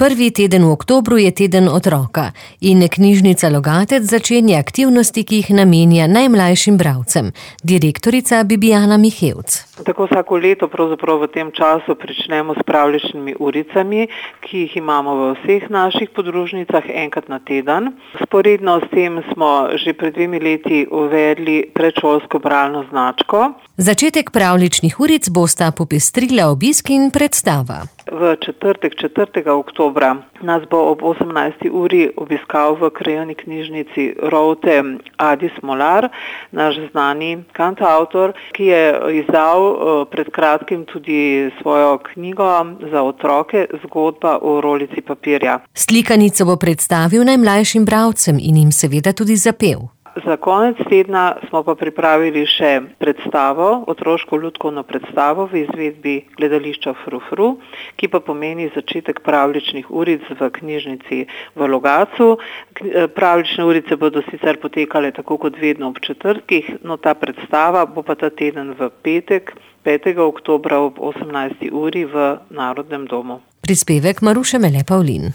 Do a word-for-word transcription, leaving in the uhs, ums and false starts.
Prvi teden v oktobru je teden otroka in knjižnica Logatec začenja aktivnosti, ki jih namenja najmlajšim bralcem. Direktorica Bibijana Mihevc. Tako vsako leto pravzaprav v tem času pričnemo s pravljičnimi uricami, ki jih imamo v vseh naših podružnicah enkrat na teden. Sporedno s tem smo že pred dvemi leti uvedli predšolsko bralno značko. Začetek pravljičnih uric bosta popestrila obisk in predstava. V četrtek, četrtega oktobra, nas bo ob osemnajsti uri obiskal v krajevni knjižnici Rovte Adi Smolar, naš znani kantavtor, ki je izdal pred kratkim tudi svojo knjigo za otroke, Zgodba o rolici papirja. Slikanico bo predstavil najmlajšim bralcem in jim seveda tudi zapel. Za konec tedna smo pa pripravili še predstavo, otroško lutkovno predstavo v izvedbi gledališča Frufru, ki pa pomeni začetek pravljičnih uric v knjižnici v Logatcu. Pravljične urice bodo sicer potekale tako kot vedno ob četrtkih, no ta predstava bo pa ta teden v petek, petega oktobra ob osemnajsti uri v Narodnem domu. Prispevek Maruše Mele Pavlin.